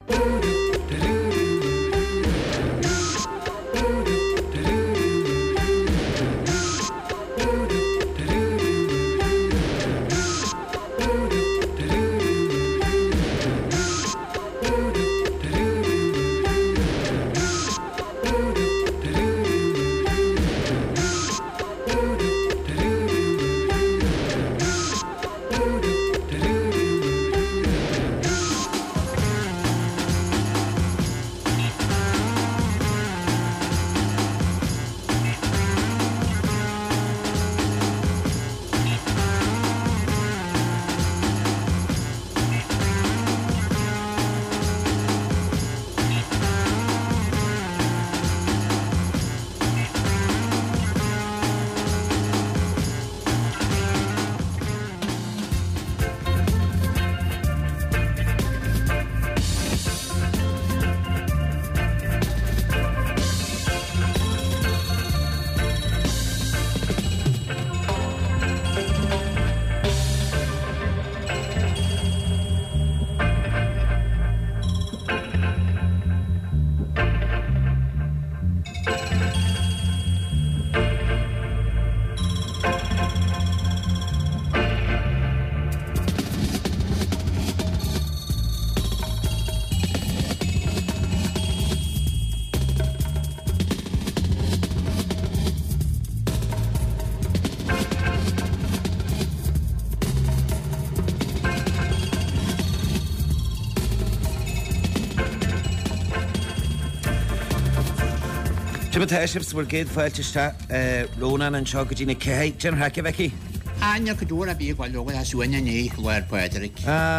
Táisips bhfuil géad fáilteiste Rónan an seo go dtína céid Jim Hacke Becky. Aine go dúra bí bhil logad a suaine ní bhhair Pádraig.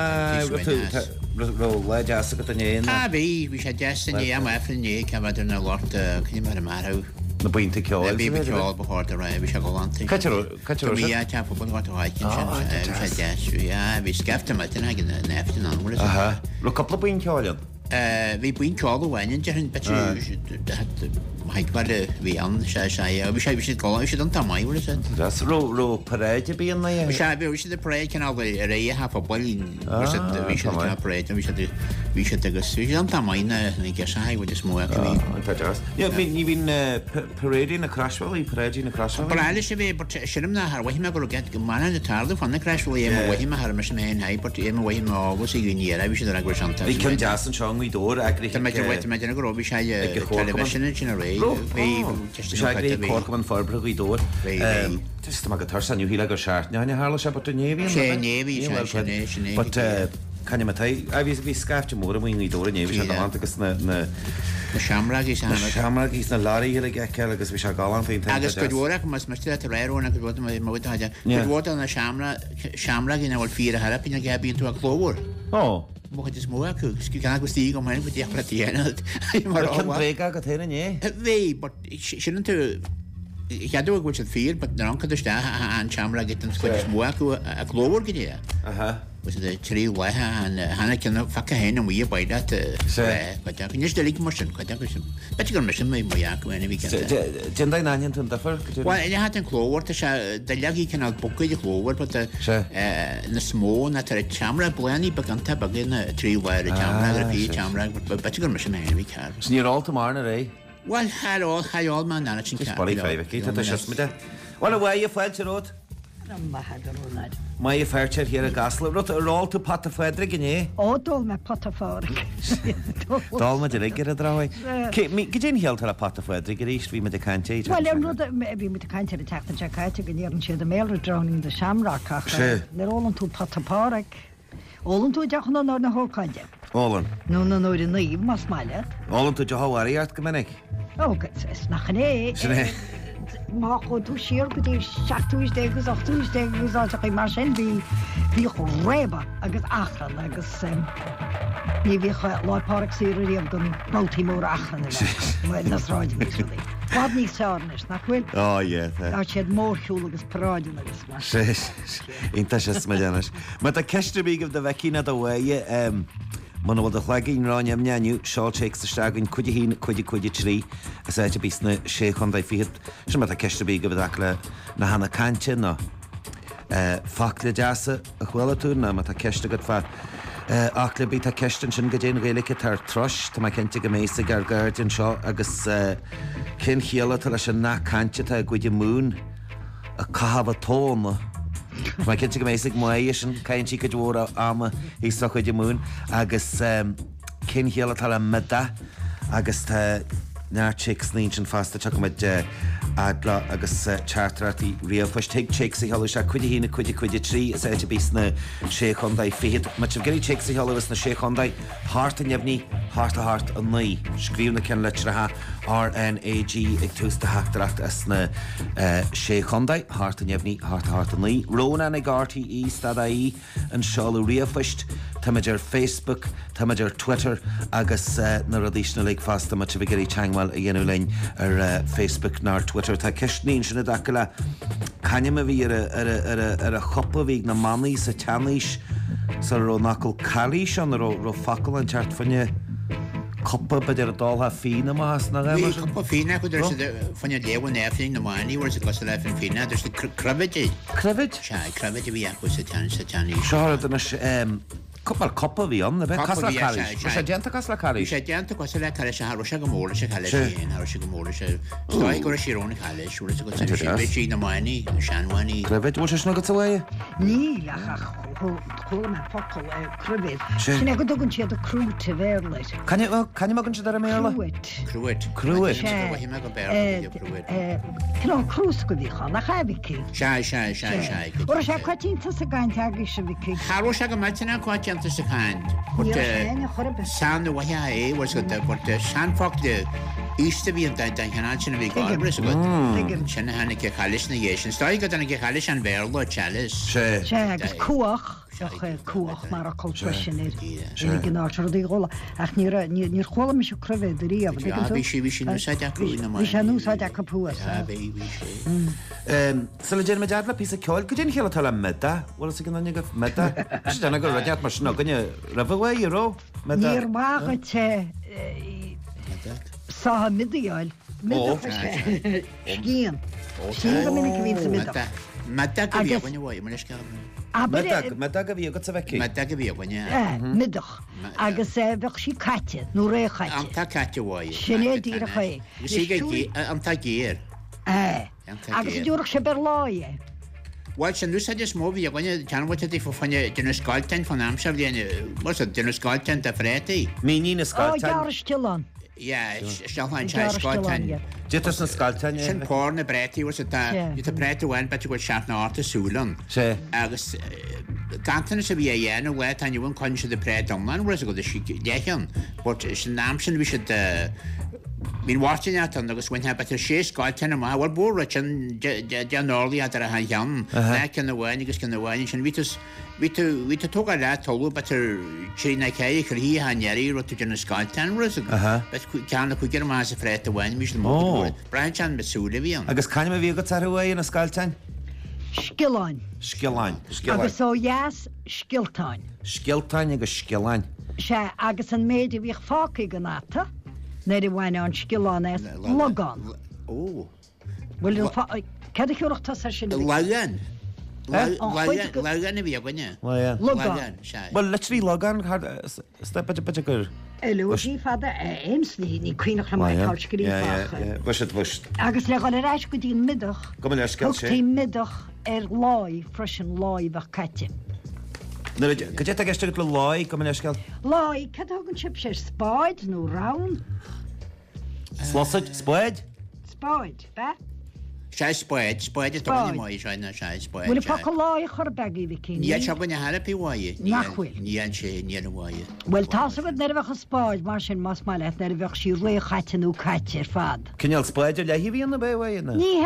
Ró le deasa go tanéon. Bhí sé deasta ní am efraní cefadidir na Lorta chuine mar marthú. Na buinte ceáil. Bhí ceáil bhthirta ra bhí se golantaí. Caitear mí teappa bun gáta háicin sin sé deasú. Bhí scefta matain ag neftin anmúla. Aha. Ro coppla buin ceáilian? Bhí buin ceáil bhhainin dearn beú haicmar bhí an sé bhí sé bhí gáil sé an tamáhúla sin. Ró paréide bíon na bhí sé bhí sé de paréid cinál ré hafa bailín bhí sé paréid bhí sé agus bhí an tamáine na g haihfuil is mó ní bhín paréidí na Crashwell í paréidí na Crashwell. Baile sé bhí sinm na hahaime go get go mana na tarda fan na Crashwell é bhhaime har mar mé haiport é bhhaime águs í gníar bhí sé gur santa. Bhí cin deasan seán í dór ag me go bhí sé television sin ré. Corcman farbrug í dór. Just go tarsan híle go seart. Neine hála se bot néhí sé néhí Canne bhí scafte mór a í dóra néhí se agus na seamragí na láí a gce agus bhí se gáán féin. Agus go dúach mas meiste a réúna go bhide. Bhór na seamragí na bhil fi a harapin a gabíonn tú a chlóhúr. Mocht is mooi gus gan go tí go mein go dé pratíana mar réga go téna é? Bhí, sin tú cheadú go fi, but na ancha sta an chamra get an scoil mó a glóhar go dé. Was de trí wathe an hanna cin facha hen an mí baide níos de lí mar sin chu bet gur me sin mé moiaachna bhí. Tin nain tún dafar? Well hat an chlóhar se de leí cin bocaid a chlóhar, but na smó na tar chamra buí baganta bagin tríhhair a chamra a pí chamra, bet gur me sin hí car. Sníráta mar na ré? Well chaáil man na sin barí féhí seismide. Well a bhha a fáilte ród? Mai feirteir hir a gasla rut aráilta pata féidir gné? Dul me pata fáric. Dal me gur a dráid. Go dén healtar a pata féidir go ríist bhí me de caiinte. Well bhí me caiinte a teachta te caiite go níann siad a méle drowning de seamraach lerólan tú patapáric. Ólan tú deachan ná na hócaide. Ólan? nó nóir in naomh mas meile. Ólan tú deáhaíart go minic? Is nachné. Má chu tú siar go dtí 7ús 8ús áteach mar sin bhí chu réba agus achran agus ní bhí lápáric siúí am gon multimór achran nasráid míí. Bad ní sánis nach bhfuil? Á siad mórthúil agus paráidin agus mar. Ínta sé maideanais. Ma a ceiste bígah de bheicína do bhhaige man bhil a chhlaigín ráin am neanniu seáiltéic stagan chuide hín chuide trí a séite bís na sé chundaid fiad sin mat a ceiste bí go bh le na hana cante ná fact le deasa a chhuiile tú na mat a ceiste go fa ach le bit a ceistan sin go déon réalacha tar tros, Tá mai cinnte go méasa ar Guardian seo agus cin chiaala tal leis an nachcante a gcuide mún a cahabh tóna. Mai cinnte go méasa muéis sin caiintí go dúra ama í sa chuide mún agus cin chiaala tal a meda agus náir chicks nín sin fasta te go muid adla agus chartratí riamhfuis teag chicks í halú se chuide hína chuide trí is éidir bís na sé chundaid fiad. Ma tih geirí chicks í halúhas na sé chundaid háart a nebhní, háart a háart a naí. Scríomh na cin litrathe RNAG ag tústa heachtarach as na sé chundaid, háart a nebhní, háart a háart a naí. Róna ag RTE stadaí an seáú riamhfuist, Táidir Facebook, táidir Twitter agus na radíisna le fasta ma tih geirí teangmáil a dhéanú lein ar Facebook ná Twitter. Tá ceistnín sinna daca le caine a bhí ar a chopa bhí na manaí sa teanaís sa ró nacail cailí an ró facail an teart fanne coppa beidir a dáltha fína más na Bhí coppa fína go fanne léhan éfling na máí war sa cos leifin fína, dus de crabbeid. Crabbeid? Crabbeid a bhí acu sa teanaís. Seáir Copar coppa bhí an, bheith casla cailí. Sé déanta casla cailí. Sé déanta cos le cailí se harú se go móla se cailí sin, harú se go móla se. Stáid go sirónna cailí, súla se go tí na máí, seanhaí. Crabbeid, bhil se snugad sa bhaie? Ní leach chuna focail crabbeid. Sinna go dogann siad a crúte bhéirleit. Caine magann si ar a méla? Cruúit. Cná crús go bhíá na chabicí. Se. Or sé chuitínta sa gaiint agé se bhí. Harú se go maitena chuitínta sa chaint. San na waithe was go de seanfach de Ísta bhí an cheanál sinna bhí gáilbris a go. Sinna hena ce chalis na dhé sin. Stáid go dana ce chalis an bhéirla chalis. Sé agus cuach cuach mar a coltsinir gin áí gola ach níor chola me se crabbeid ríomh. Bhí sin úsáideú na Bhí sé núsáid a púas. Sa le déanana deadla pí a ceáil go dtíon chéile tal meda, bhil sa gna go meda. S dena go raidead mar sna gonne rahah ró Níor mága te Sa midíáil Cían Sí go minic ví sa mid. Mata go bhí bhaine mar isce. Meda go bhí go sa bheici. Mata go bhí bhaine. Midach agus bheith sí caite nó ré chaite. An tá caite bháid. Sinné díra chu. An tá géir. Agus dúach sé ber láie. Bhil sin nús is mó bhí a bhaine teanhaite í fanne duna sáiltein fan amseh léana mar duna sáiltein a frétaí. Mí na sáiltein. Ó stián. Seáin se sáiltein. Dítas na sáiltein. Sin pána breitií was a breitihhain bet go seaachna áta súlan. sé agus gantainna sa bhí a dhéanana bhha tá bhain chuin se de préit amlan ru go déan, but sin náam sin bhí se Bhín bhhairteine an agus bhain bet sé sáilteine má bhil búra sin deanálíí ar a chean cin bhhain agus cin bhhain sin ví tú tóga le toú betar trína cé chu hí hanéirí ru tú dena sáiltein ru ceanna chu gur más a fréit a bhain mís mó Brian an besúla bhíon. agus caiine bhí go tarhhain na sáiltein? Skilláin. Agus ó jaas skiltáin. Skiltáin agus skilláin. Se agus an méidir bhíh fácaí gan náta, Neidir bhhaine an skilláin é logán. Bhfuil cad chuúachta sin Lagan. Lagan a bhí bhaine. Logán. Well, literally logan step gur. Eí fada éimslí ní cuioinech na maiáilscirí. Bhuiist. Agus le gan ráis go dtíon midach. Go le skill sé. Tí midach láid freisin láid bh caite. Go dé geiste le láid go le skill. Láid cegann sib sé spáid nó rán? Slosaid spáid? Spáid, be? Se spáid a tóna mai sena se spáid. Bhfuil pa láid chur bagí bhí cín. Ní se buna harapí bháide. Nachfuil. Níon sé níana bháide. Well tá go nervcha spáid mar sin más mai leit nar bheith sí ré chaitinú caiite fad. Cinneal spáidir le híhíonna béhhaine? Ní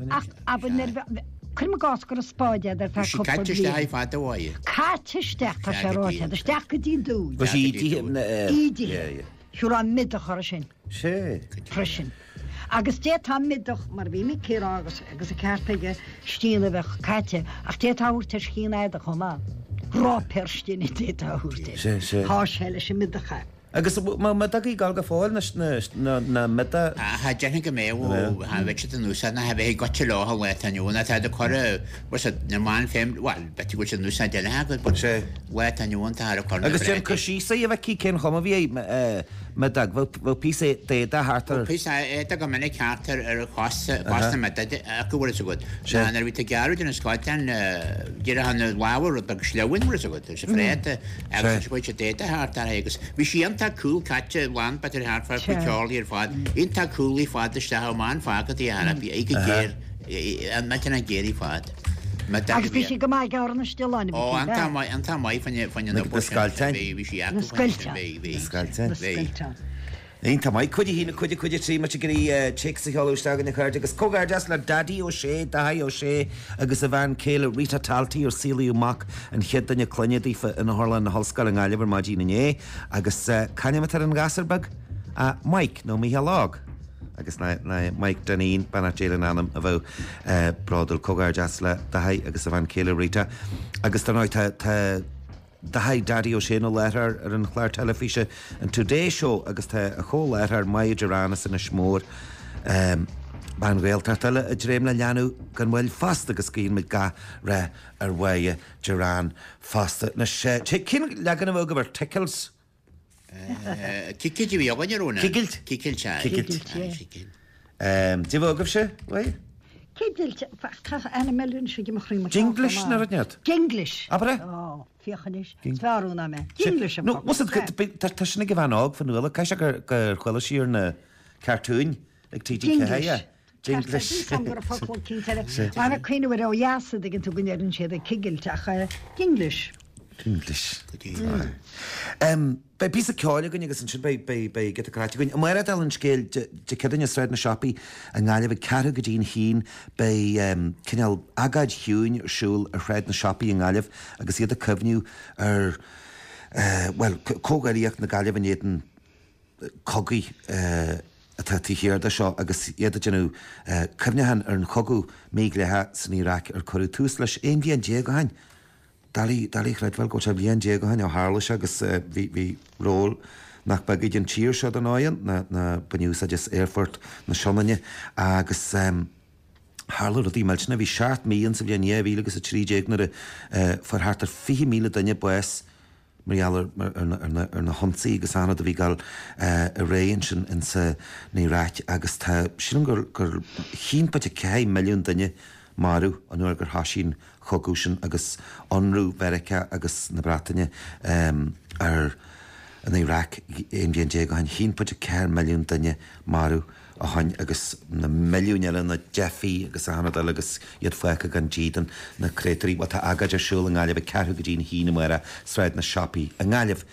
chum gás gur a spáide ar fe Caite ha fá bháide. Caiteisteach tá sé ráte, a steach go dín dú. Ídí Siú an midach ar sin. sé Freisin. Agus dé tá midach mar bhí mi cé agus a ceirpaige stíle bheith caite ach dé táúirte cíine a chumá. Rá perstíine dé táúirte. Há seile sem midacha. agus má dagaí gal go fáil na meta ha jena go mé ha ve an nusa na ha gote lá ha wetanúna tá de chore was na man fém wal beti go nusa de ha go sé wetanún tá a chor agus sé cosí sa a bheith cí cén chuma bhí me dag bhil pí dé a hátar pí go mena ceartar ar chosta me go a go ar ví a geú den Scotland Di hanna láhar a slehain mar a go sé fréte agus se dé a hátar agus hí sí an tá cool catte land bet ar hart peáí ar fád in tá coolí fád iste ha má fágad í hena bí ige géir an me a géirí fád. Agus bhí sí go mai garna stiláin. An tá mai fan Ein tá mai chuide hína chuide trí mar gurí te sa cheústegan na chuir agus cogáir deas le dadí ó sé da ó sé agus a bhean céile Rita Taltaí ó sílaúach an chead danne cluineadífa in Harlan na hoscail an gáilehar má dínané agus caiineamatar an gasarbag a Mike nó mí lág. agus na Mike Danín banna délan anam a bheith bradal cogáir deas le dahaid agus a bhain céile Rita agus tá náid da haid dadí ó sé nó leithar ar an chláir telefíse an Today Show agus tá a cho leithar maiid Ranas in a smór ban réaltartile a dréim le leanú gan bhfuil fast agus cín mit ga ra ar bhaie Gerán fasta na sé cin legan bh go bhar tickles Kikil bhí aganarúna Kikilt Dí bhgah sé bhaid? Céidilt ana meún sé go chríim Jinglish na rudnead? Jinglish. Abre? Fichanis. Sfarúna me. Jinglish. No, tá sinna go bhán ág fan nuala cai se gur chuile sír na cartún ag TTK heia. Jinglish. Ana chuine bhar ó jaasa gin tú gnéann siad a cigilteach Jinglish. English. Bei bí a ceáile gon agus an sin bei get aráte goin. Mar al an scéil de cedanne sreid na sipaí a gáile bh ceú go dtín hín bei cinál agad hiún arsúil a chreid na sipaí an gáileh agus iad a cyfniú ar well cógaíocht na gáileh an éan cogaí atá tíchéir de seo agus iad a genú cyfnehan ar an chogu méiglethe san Iraq ar choú tús leis éon bhí an dé go hain. Dalí chreidhfuil go se bhíon dé go hain hála agus bhí ról nach bagid an tíir seo an áan na buniuúsa just Airfort na Seanne agus hála a dtí meilna bhí 7 míon sa bhíon éhí agus a tríéagnar forthtar 5 míle daine bues marall ar na honsaí agus anna a bhí gal a réon sin in sa níráit agus tá sin gur chinpate 1 milliún daine marú an nuair gur hasín chogúsin agus anrú Verica agus na Bratainine ar an Iraq éon bhíon dé go hain 1.4 milliún daine marú a hain agus na milliúneile na Jeffy agus anadal agus iad foicha gan dían na crétarí wat agad arsúil an gáileh ceú go dtína hína mar a sreid na sipaí an gáileh.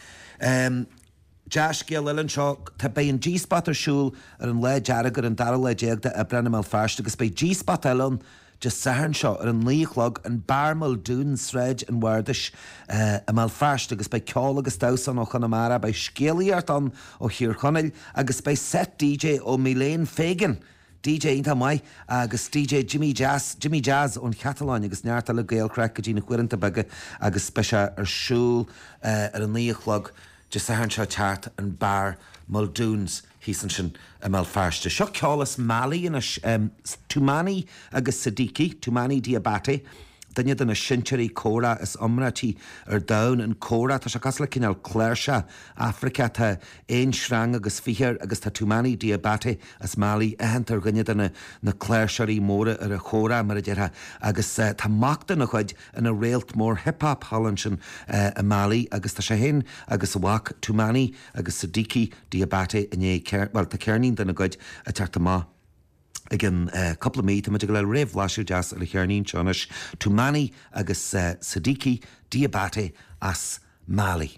Deas céal an seo tá bé an G-spot arsúil ar an le dearagar an dar le déag de a brenn mé fearst agus bé G-spot eile just sahan seo ar an líchlog an barmal dún sreid an bhardais a mal fearst agus bei ceáil agus dasan ó Chonamara bei scéalaíart an ó Hir Chonneil agus bei set DJ ó Milane Fagan. DJ Inta Mai agus DJ Jimmy Jazz ón Cataláin agus neartta le Gaelcrack go dtína chuiranta bege agus speise arsúil ar an líchlog just sahan seo teart an bar Muldoons hísan sin a mal fearste. Seo ceálas Mali in Tumani agus Siddiqui, Tumani Diabate, danne den a sinseí córa is omratí ar dain an córa tá se gas le cinál cléirse Africa tá éon srang agus fihir agus tá Tumani Diabate as Mali ahantar gonne den na cléirseí móra ar a chóra mar a deartha agus tá machta na chuid in a réalt mór hip-hop hallan sin a Mali agus tá sé hen agus a bhac Tumani agus Siddiqui Diabate iné well tá cearnín den a goid a teartta má. Again, couple of me to go rave lashu jazz le chearnín chonis Tumani agus Siddiqui Diabate as Mali.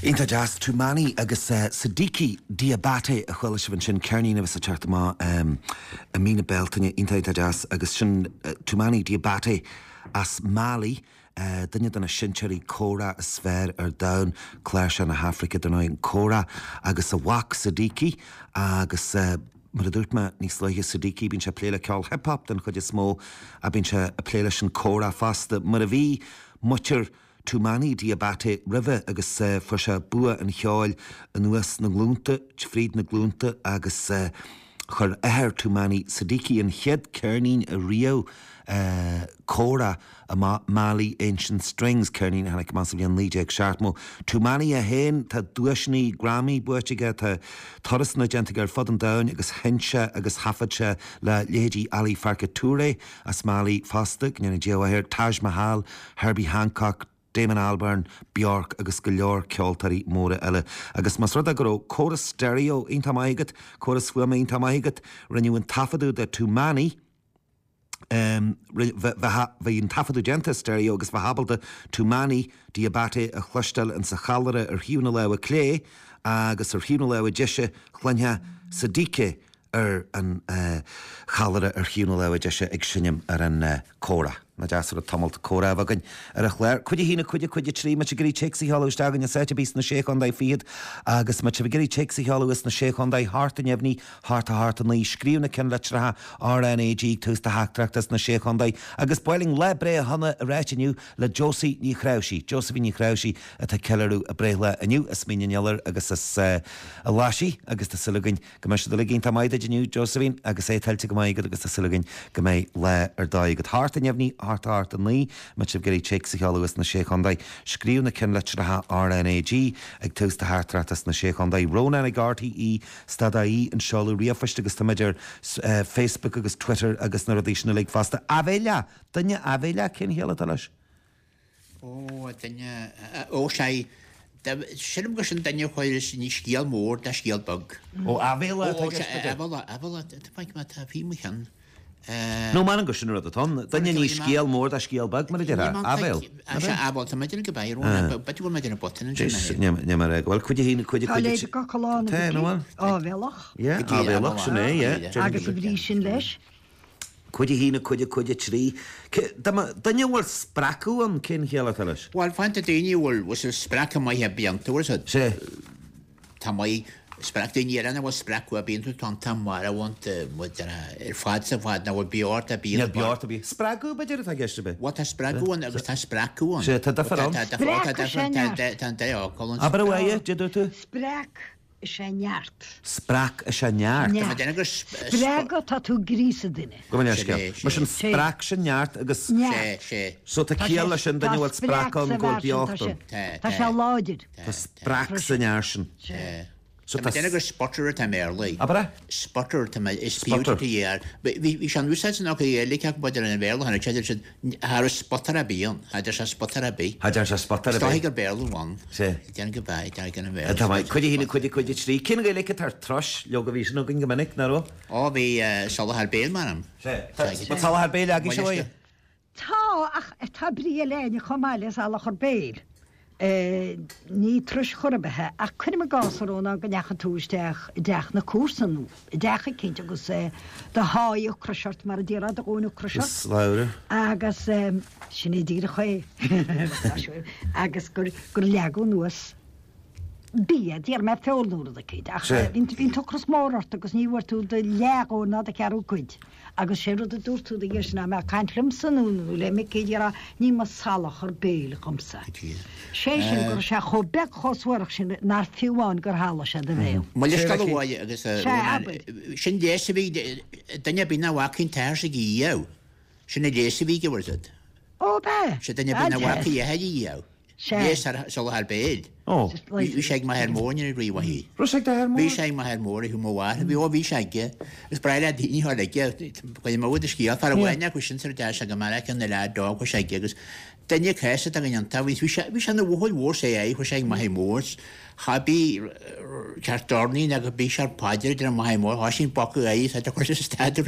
Inta jazz Tumani agus Siddiqui Diabate a chhuiile se sin cearnína bheits a teartama a mína beltaine inta jazz agus sin Tumani Diabate as Mali dunne donna sinseí córa a sfr ar dain chléir se na Hafrica don an córa agus a whac Siddiqui agus mar a dúirt me níos leiche Siddiqui bín se pléile ceáil hip-hop den chud is smó a bín se a pléile sin córa fasta mar a bhí muir Tumani Diabate rive agus for se bua an cheáil an nuas na glúnta, tríd na glúnta agus chur ehir Tumani Siddiqui an chead cearnín a Rio córa a Mali Ancient Strings cearnín hanig mas bhíon líide ag seaartmó. Tumani a héin tá dúisnaí Grammy buirteige tá toras na gente gur fod an dain agus hense agus hafadse le lédí Ali Farka Touré as Mali fasta gnéna déhhair Taj Mahal, Herbie Hancock, Damon Albarn, Bjork agus go leor ceoltarí móra eile. Agus mas rud a go córas stereo inta maigad, córas fuama inta maigad, rinneú an tafadú de Tumani, bhí an tafadú genta stereo agus bhahabalta Tumani Diabate a chluistel an sa chalare ar hiúna le a clé agus ar hiúna le a deise chluinne Siddiqui ar an chalare ar hiúna le a deise ag sinnim ar an córa. Na deasar a tamalt córa bhagan ar a chléir. Cuide hína cuide trí me gurí teí hallú stagan na sete bís na séchandaí fiad agus me gurí teí hallú is na séchandaí hart an nebhní hart an í scríúna cin letratha RNAG tús de haachtraachtas na séchandaí agus boiling le bre hanna a réitiniu le Josie ní Chrausi, Josephine ní Chrausi a tá ceú a bréile aniu is míneallar agus is a láisi agus tá sulagain go me do liginn tá maidide aniu Josephine agus é teilte go maigad agus tá sulagain go mé le ar daigad hart an nebhní hart an lí, me sib gurí teí hallúas na séchandaí scríúna cin letratha RNAG ag tús de haachtraachtas na séchandaí Róna ag RTí stadaí an seáú riamhaiste agus tamidir Facebook agus Twitter agus na radíisina le fasta. Abhéile, dunne abhéile cin héala leis? Ó dunne ó sé Sim go sin daine chuir sin ní scíal mór de scíal bug. Ó abhéile tá bhíchan. No man go sin rud atá, daine ní scíal mór a scíal bag mar de abhéil. Abal tá meidir go bhirún, betú me an botain mar bhil chuide hína chuide chuide go choláin ábhéalach? Ábhéalach sinné, agus a bhrí sin leis? Chuide hína chuide trí. Daine bhfuil spracú an cin chéala leis? Bhil fáinte daine bhfuil was spracha mai a beantúir sé. Tá mai Sprachdaí anna bhil spraú a bíon tú tá tamar a bhaint ar fád sa bhád na bhfuil beart a bí beart a bí. Spraú beidir a geiste be? Bhá tá spraúin agus tá spraúin. sé tá defarán? tá Aber bhhaie deú tú? Sprach sé neart. Sprach a sé neart? Spraga tá tú grísa duine. Go man eisce. Mar sin sprach sé neart agus sé. So tá céala sin daine bhfuil sprach an ggóil beachtain. Tá sé láidir. Tá sprach sa neart sin. So déanagur spotter tá mé lei. Aber? Spotter is spiútaíar. Bhí sean bhuiáid nach léiceach bud an bhéil hanna chéidir sin thar spotar a bíon, haidir se spotar a bí. Haidir se spotar a bí. Táiggur béilháin. sé. Déan go bhaid ar gan bhéil. Tá chuide hína chuide trí. Cin go léice tar tros leoga bhí sin gin gomininic naró? Á bhí salthar béil marm. sé. Ba salthar béil agin seoide? Tá ach tá brí léine chomáile a chur béil. Ní trus chorbethe a chuine me gasarúna go necha túisteach deach na cuasanú. Decha cinnte agus de háí cruisiart mar a ddíra a ónú cruisiart. Láire. Agus sinna ddíra chué agus gur leagú nuas. Bí díar me féúra a céid. Bhín tuchas mórart agus níhhar tú de leagóna a cearú chuid. Agus séú a dúirtú a ggéisina me caiint limsanúnú le mi céidir ní mar salach ar béle chumsa. sé sin gur se cho be choshuiach sin nar fiúháin gur hála se de bhéh. Má leis galháide agus sin déasa bhí daine bí nahhacinn teir sa íh. Sinna déasa bhí go bhirtad. Ó be? Se daine bí nahhacha a íh. Salthar béil. Bhí sé mar ar mórne riomhhaí. Bhí sé mar ar mór chu mháir, bhí ó bhí seige gus breile daoine leige chuid mód a scíal far bhhaine chu sin de se go mar an na le dá chu seige agus daine chéise a gannta bhí se na bhil mór sé é chu sé mai mórs, Chabí cearttornaí a go bí se páidir ar mai mór, há sin bocu é a chuir staidir.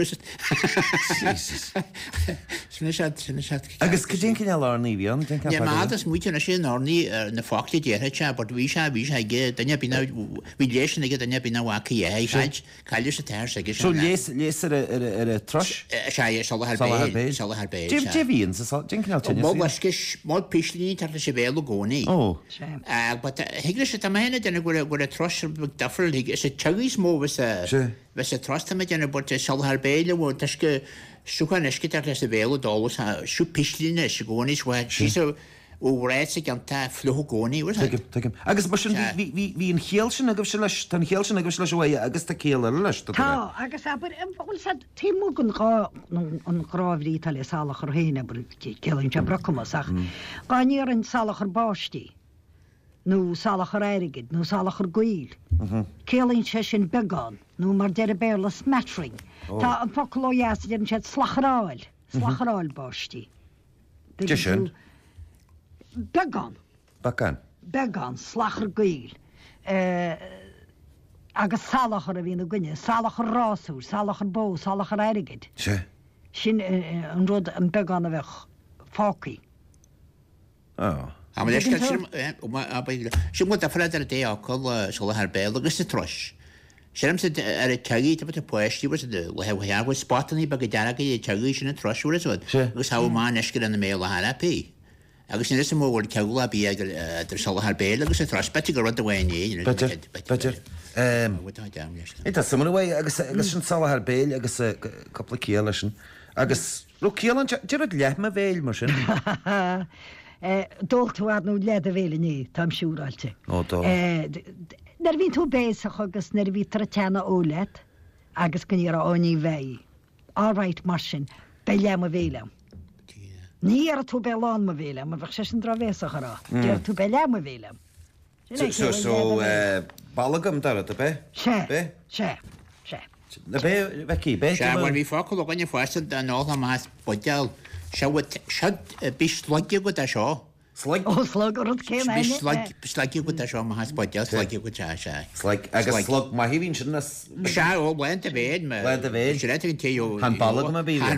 Agus go dé cin láníí bhíon? Nemádas muúte na sin ornaí na fáchtta déire te se, but bhí se ige danne bína bhí léis ige danne bína bhacaí é caiile sa teir sa So lés ar a tros? sé Salahar Bay. Jim bhíon Jim Mó má pislíní tar sé bhéal gcónaí. hiigle sé tamhéna denna gur a tros dafriil sé tegus mó bheits a trosta me denna bort Salahar Béile bh tuisce siúchan isci tar leis a bhéal dálas siú pislína sé gcónaí sí óhréid sa gan tá fluú gcónaí agus hí an chéal sin agus se leis tan chéal sin agus leis bhha agus tá céal leis. Tá agus bhfuil sa tímú an gráhrí tal salach ar héine céann te brachamach gáíar an salach ar báistí nó salach ar airigid nó salach ar gail. Céalainn sé sin beagán nó mar de a béla smattering. Tá an folóheas an sé slacharáil báistí. sin? Beagán. Beagán slachar gail. Agus salachar a bhína gine, salachar rású, salachar bó, salachar airigid. Sin an rud an beagán a bheith fácaí. sin mu a freidir a dé áil Salahar Bay agus sa tros. Sem sa ar a teí a poisttí le spotaní bag deagaí teí sin na trosúra agus ha má neisce an na mé le HRP. agus sin is mór ceúla bí idir Salahar Bay agus a trospeti go rud a bhhaine. Tá sam agus sin Salahar Bay agus coppla céala sin agus ru céalan dead lethma bhéil mar sin. Dultúad nó lead a bhéile ní tam siúráilte. Nar bhín tú béach agus nar bhí tar teanna ólet agus gan ar óní bheith. Áráit mar sin be leam a bhéile. Ní ar tú beán ma bhéile, mar bheith sé sin dra bhéach ará. Déir tú be leam a bhéile. So ballagam dar a be? sé. Na bheitcí bé? Bhil bhí fáil ganne fáiste an ála más bodeal se bis slagge go a seo. Slug Slagge go a seo má bodeal slagge go se. Agus slug má híhín sin se ó bhaint a bhéad réitigh téú an ballagam a bí.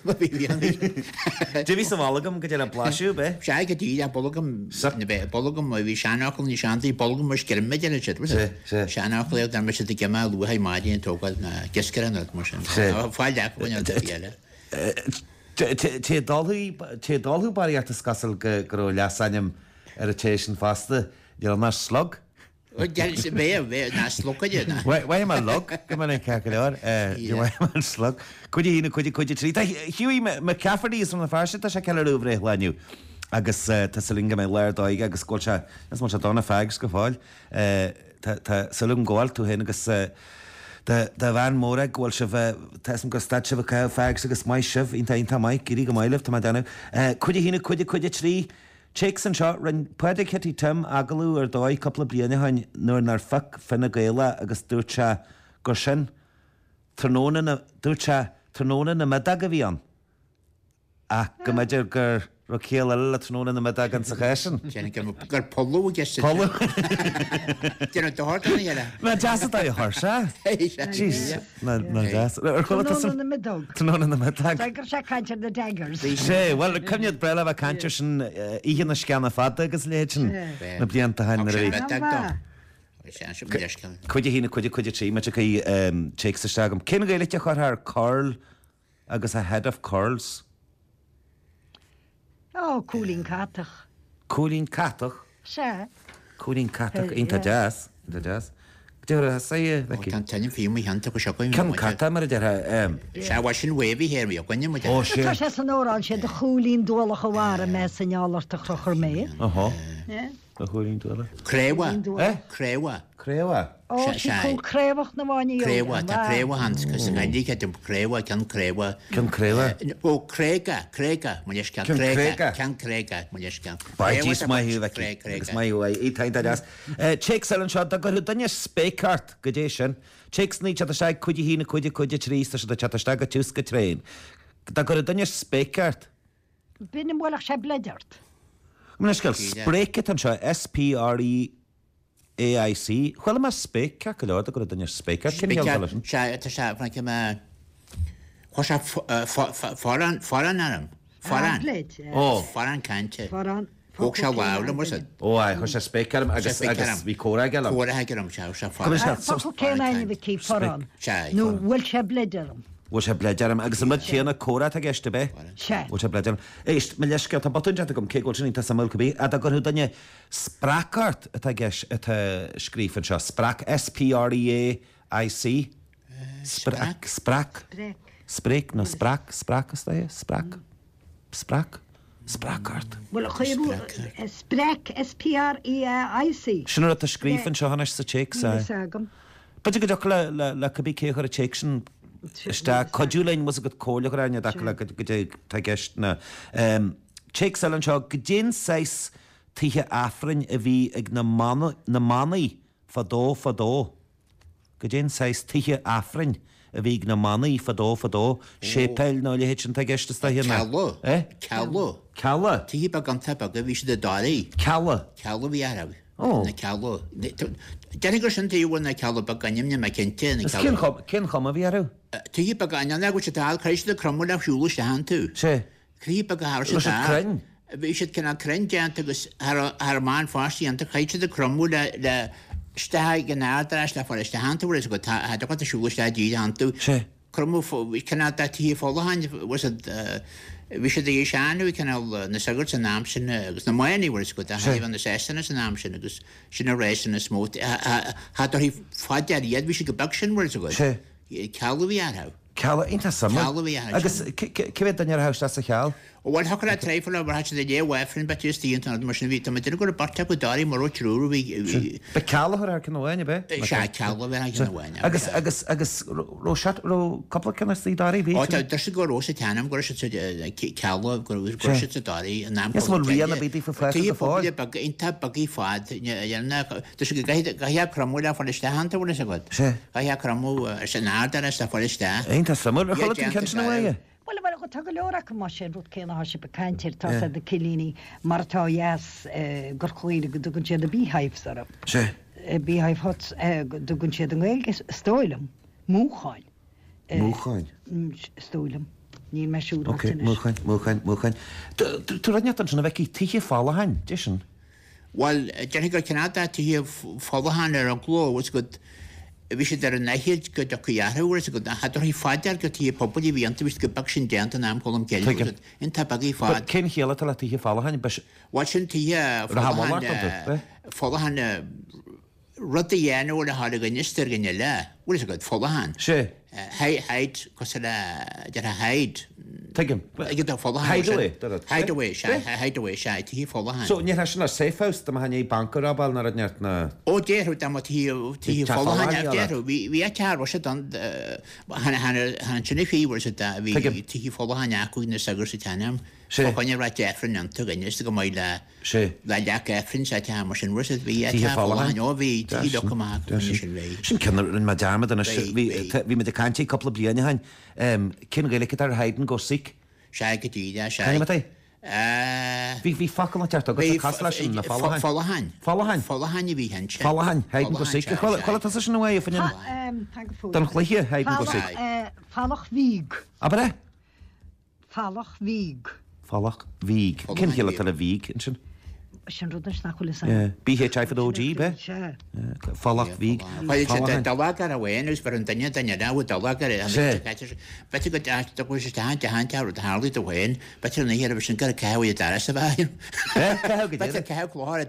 Dí sa bhallagam go dé an pláisiú be? Se go dtí a bolgam bolgam a bhí seanachil ní seantaí bolgam mar scir méidir seanachléh dar me se ge luúthaid maidíon tógáil na giscar an mar sin. Fáil deachhaine dhéile. Té dulthú baríart a scasal go leasanim ar a tééis sin fasta de an mar slug? bheith ná slogad na. Bhaim mar log go man ceir man slug. Cuide hína chuide trí. Hiúí me cefarí is na farse a se ceú bréh leniu. agus tá salinga mé leirdáige agus scóte is mar se donna fegus go fáil. Tá sulm gáil tú héna agus de bhean móra ghil se bheith go sta se bh fegus agus mai sibh inta maiid gurí go maiileh tá denna. Cuide hína chuide trí, Checks an seo rin puide cetí tim agalú ar dóid coppla bliana hain nuair nar fuc finna gaile agus dúirte gur sin tróna na medag a bhíon. Go meidir gur ro céal le tróna na medag an sa chéisisin. Gur polú geiste. Polú? Déanna dohartaí eile. Na deasa a thir se? Jeez. Na deasa. Tróna na medag. Tróna na medag. Gur se caiintear na daggers. Sé, well, cumnead breile bh caiintear sin íhan na sceanna fada agus léid sin na blianta hain na réid. Cuide hína chuide trí, me chu Checks a stagam. Cén gaile te chuir Carl agus a head of Carls? Cúlín catach. Cúlín catach? Se. Cúlín catach inta jazz. Deir a sé Can tanim fiú hananta go seoin. Can cata mar de Se bhha sin wéhí héir í goine mu. Tá sé san órán sé de choúlín dóla go bhhar me sanálirta chrochar mé. A chuúlín dóla? Créha. Créhach na bháinní. Créha tá créha hans cos an lí dum créha can créha. Can créha? Ó créga mu can créga mu can. Baidís mai hiú agus mai í tainta deas. Checks an seo a go danne spécart go dé sin. Checks ní chat se chuide hína chuide trí se de chatiste go túsca tréin. Tá go danne spécart. Bin bhach sé bleidirt. Mniscail spréket an seo SPREAIC. Chhuiile mar spéic go leir a go danne spécar cin se se ce me chu se foran arm. Foran cante. Fóg se bhála mar sa. Ó chu sé spécarm agus bhí córa geile. Córa hagam se fá. céine bh cí forán. nó bhfuil se blidirm. Bhil sé bleidirm agus an chéanana córa a gceiste be? Bhil sé bleidirm. Éist me leisce tá batún gom céil sin tá samúlcabí a gur danne sprácart atá gceis atá scrífann seo Sprach SPREAIC Spréc nó Sprácart. Bhfuil chuirú Sprach SPREAIC. Sinú a scrífann seo hanas sa chéic sa. Baidir go le cabbí céchar a chéic sin Sta codúlainn mu go cóla raine tá gist na. Chéic sal an seo go dén 6 tithe afrainn a bhí ag na manaí fadó. Go dén 6 tithe afrainn a bhí na manaí fadó sépéil ná le héit an gist sta hina. Cella. Tí bag an tap a bhí si de dáí. Cella bhí arab. Na ceú. Denig gur sin tíúhna na ceú bag ganimne me cinnte na cin chum a bhí arú? Tí bag ganna go se tá chrééis de cromú le siúla se han tú. sé Crí bag a se crein. Bhí si cinna crein deanta agus ar máin fáí ananta chaite de cromú le stethe gnádas le fáiste hanú is go a siúla dí hanú. Cromú cinna tí fáhain bhí sé é seanú cinál na sagurt san náam sin agus na maiinhhar go a híh na séna san náam sin agus sin rééis na smót. Tá hí fáidear iad bhí si go bag sin bhir go. Cealhí arth. Ceala inta sam. Agus cehé an ar hátá a cheall? Bhil thucha le tréifil le bhte de déhhaifrin betííon mar sin ví, idir gur barta go darí mar trúr bhí. Be cealachar ar cinhhaine be? Se cealhhaine. Agus ró coppla cinna í darí bhí? Tá se go rósa teanam gur cealh gur si a darí ná rianana bítí fa fáil. Inta bagí fád tu go gahe cromú le fáiste hananta bhna a god. Gahe cromú san nádar a fáiste. Einta samú a chola ceanna. Well bhil go tag leorach mar sé rút céna se be caiintir tá de cilíní martá yes gur chuide go dugann siad a bíhaibh sara. sé Bíhaibh hot dugann siad an ghilge stóilem múchain. Múchain? Stóilem. Ní me siúd. Múchain. Tú raneat an sinna bheith tíe fála hain, dé sin? Well, denig go cinná tí fálahan ar an gló was go bhí sé ar an nahéad go do chuhearúir go hadidir hí fáidear go tí poblí bhíanta vis go bag sin deanta ná chom ceile in tá bagí fád. Cén chéala le tíe fálahain be Bhaid sin tí fálahan rudda dhéanú le hála go níostar gine le bhfuil a go fálahan. sé Heid cos le de a heid. Tuigim Hideaway se tí fálahan. So ní sinna séfás am haí bankarrábal na neart na. Ó déirú tí fálahan déirú hí a tear se han sinna fíhar se bhí tí fálahan acu na sagur sa teanam. Páine ra defrin an tu gine go mai le leach efrin se te mar sin rusid bhí fálahan ó bhí tí doach sin ré. Sin cinnar in madama an bhí me de cantí coppla bliana hain cin réile ar haiden go sic. Se go tíide se. Bhí facail teart go casla sin na fálahain. Fálahain bhí hen. Fálahain haiden go sic chola sin bhha fan don chluiche haiden go sic. Fálach víg. Aber Fálach víg. Fálach víg. Cin chéile tal a víg in sin? Sin rud nach chuile BHIFOG be? Fálach víg. Dágar a bhhainús bar an daine dáh dágar be go go sé haintear hálaí do bhhain, be na hé sin gar cehaí dar sa bhain. Ceháir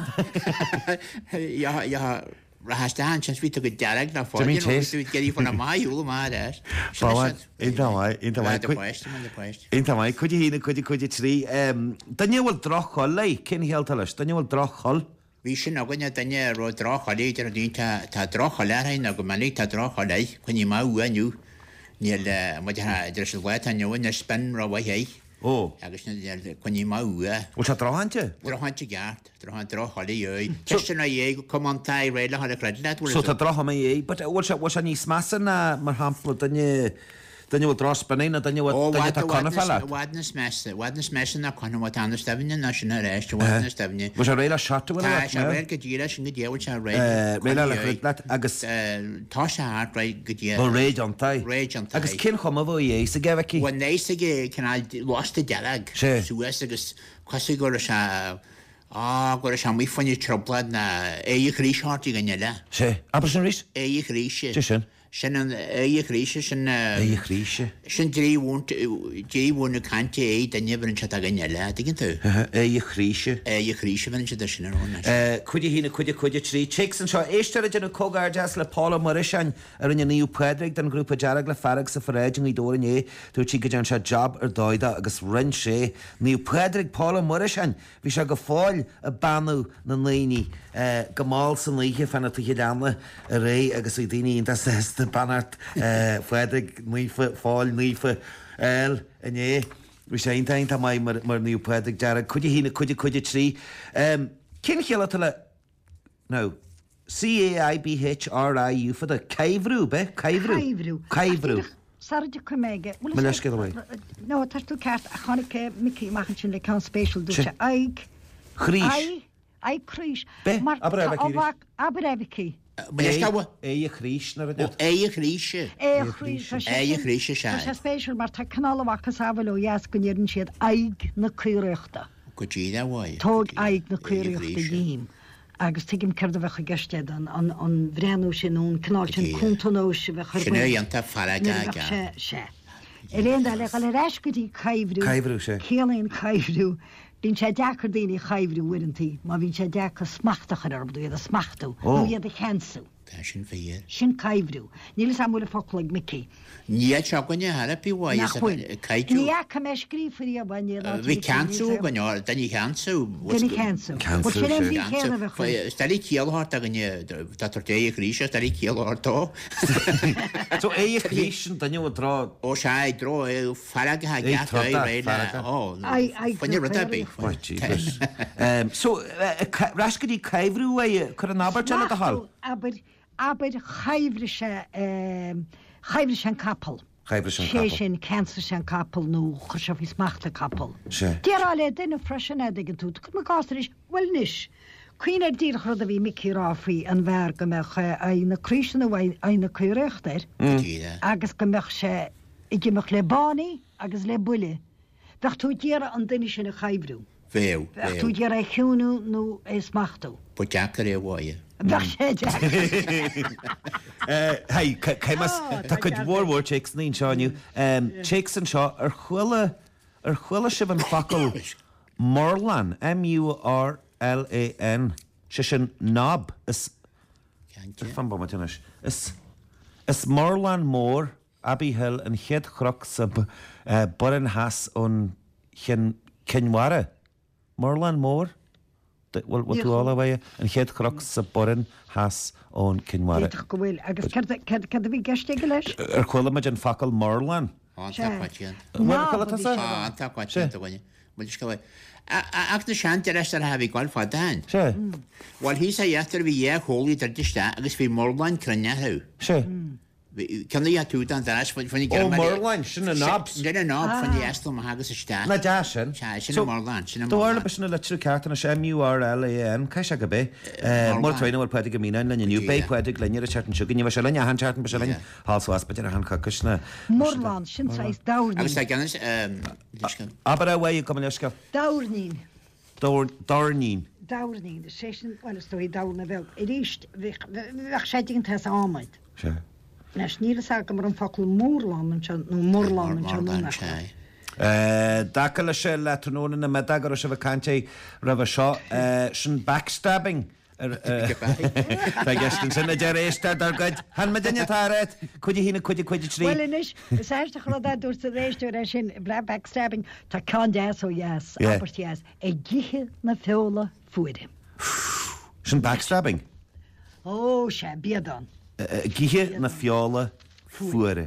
dar Rahastáin sin ví go deag na fá geí fan na maiúla má Inta mai chuide hína chuide trí. Danéhfuil drochá lei cin héalta leis, danéhfuil drochol? Bhí sin aganine daine ro drochaí ar dínta tá drocha lehain a go manlí tá drocha lei chun ní má uaniu níl idir se bhhain na spen ra bhhé. Ó agus chuní má ua. Bú se drohainte? Drohainte geart, drochaí Teistena dhé go commantáid réile hála creid le. So tá drocha mé é, bhil se níos measa na mar hapla danne Danne dros banna danne confall. Wadnas mes na con wat an stefne na réist wadna stefne. Was a réile shot ré godíra sin go déh se ré agus tá se hart ra godí réid antai. Agus cin chum bh é sa gehhaí. Wa nééis cinna losta deag Suas agus cosí go se go se mí fanine troblad na éich ríshartí gan le. sé Aber sin rís? Éich ríise. sin? Sin an éich ríise sin ríise. Sin dríhúna cante é den nebrin se a gan le gin tú. Éich ríise. Éich ríise van se sin róna. Cuide hína chuide trí Chicks an seo éiste denna cógáir deas le Paula Marisan ar in níú Pedrig den grúpa dearag le ferreg sa forréiding í dórané tú tí go dean se job ar dóida agus rinn sé níú Pedrig Paula Marisan bhí se go fáil a banú na líní gomáil san líe fanna tú dána a ré agus í daoine de sesta banart Pedrig nífa fáil nífa eil iné. Bhí sé intainta mai mar níú Pedrig dearag chuide hína chuide trí. Cin chéile le no CAIBHRIU for the Caimhrú be? Caimhrú. Saride chu méige. Me leis go bhfuil. No, tá tú ceart a chonig Mickey machchan sin le can spéisial dúte aig. Chrís. Aig chrís. Be? Aberevicí. É chrís na bit. Éich ríise. Éich ríise se. Tá spéisial mar tá canálhachas ábhfuil jas gonéann siad aig na cuireachta. Go dtí bhhaid. Tóg aig na cuireachta dhím. Agus tuigim ceir a bheitcha geistead an bhreanú sin ún canál sin cúntanó se bheith chuir. Sinna dhéanta farraga. Se. Réon le gal reis gotí Caimhrú. Caimhrú sé. Chéalaíon Caimhrú. Bhín sé dechar daoine Caimhrú uintí, má bhín sé decha smachtachar arbú iad a smachtú, nó iad a cheanú. Tá sin féir. Sin Caimhrú. Níl sam bhfuil folaigh Mickey. Ní se gonne harapí bhhaid caiitú. Ní a me scrífaí a bhaine. Bhí canú ganneir daní cheanú. Staí céalhart a gnne tatar é ríise staí céalhartá. So é rísin danne rá ó se dro farragathe réile fanne rutabí. So rascadí Caimhrú é chu an Abert a hall. Aber chaimhre an capal. sé sin cancer an capal nó chu se hí smachta capal. Déar le duine freisin aigen tú, chu me gáis wellnis. Cuoine dír chud a bhí Mickey ráfaí an bhar go meach na crísan bhhain aina cuireachtar agus go meach sé i d giimeach le bánaí agus le buile. Bheith tú déar an duine sin na Caimhrú. Bheith tú déar é chiúnú nó é smachtú. Po deachar é bhhaide. Hey, tá chud bhórhór Chicks níon seániu. Chicks an seo ar chuile sibh an facail Murlan, MURLAN, se sin knob is fan bomatíis. Is Murlan mór Abbey Hill an chead chroch sa buran has ón cinmhara. Murlan mór? Well, what do all away and head crux sa borin has on Kinwara. Go bhfuil agus cad bhí geiste go leis? Ar chuile meid an facail Murlan. Táhain. Táhain. Ach na sean reis ar hafh gáil fádain. Sé. Bhil hí a dhétar bhí dhé cholaí tartiste agus bhí Murlan crunethe. Sé. Can you tú an daras fannig Murlan sin a nobs. Le a knob fan die estel ma hagus sta. Na da sin. Sin Murlan sin. Dóla besna le trú cartan a MURLAN cai se go bé. Mar twain bhil poedig mína le nniu bé poedig leine a chartan sugan ní se lenne han chartan be lein hallswas be a han cacusna. Murlan sin seis daurní. Agus gannis Aber a bhha go leisca. Daurnín. Daurnín. Daurnín, de session well stoi daurna bheith. I ríist bheith séitigin te ámaid. Se. Nes níle sa mar an facail Murlan nó Murlan an Daca le sé le tróna na medagar se bh cante ra bh seo sin backstabbing gestin sinna de réiste dar gaid han me dunne táréit chuide hína chuide trí. Well inis séiste chu dúirt a rééisú sin ble backstabbing tá can deas ó yes abertías é githe na feola fuide. Sin backstabbing? Ó sé bíadan. Githe na fiála fuaire.